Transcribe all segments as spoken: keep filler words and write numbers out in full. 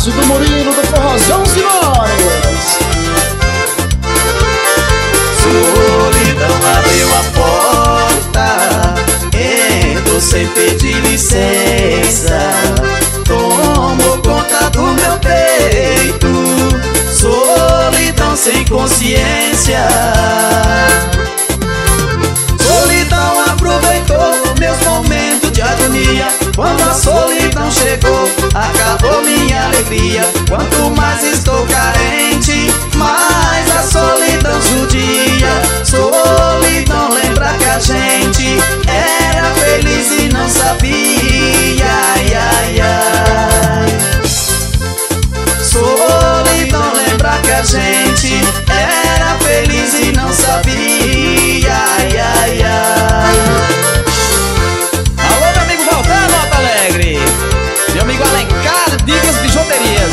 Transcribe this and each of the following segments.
Márcio do Murilo do Forrozão Simões. Solidão abriu a porta, entro sem pedir licença, tomou conta do meu peito, solidão sem consciência. Solidão aproveitou meus momentos de agonia. Quando a solidão chegou, acabou minha alegria. Quanto mais estou carente, mais a solidão judia. Solidão lembra que a gente era feliz e não sabia. Ai, ai, ai. Solidão lembra que a gente era feliz e não sabia. Ai, ai, ai. Alô, meu amigo Valcano, Alto Alegre. Meu amigo Alencar, dicas bijuterias.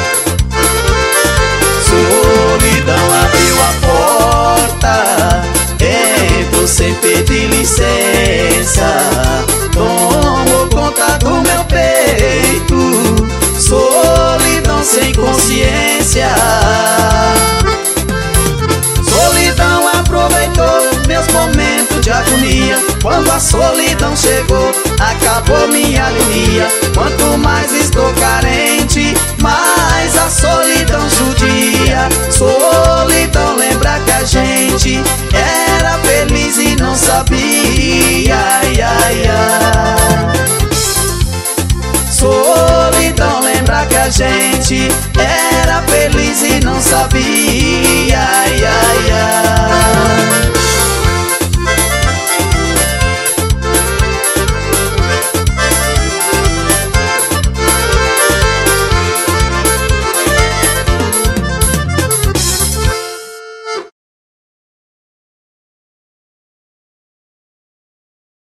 Solidão abriu a porta, entro sem pedir licença, tomou conta do meu peito, solidão sem consciência. Solidão aproveitou meus momentos de agonia. Quando a solidão chegou, acabou minha agonia. Quanto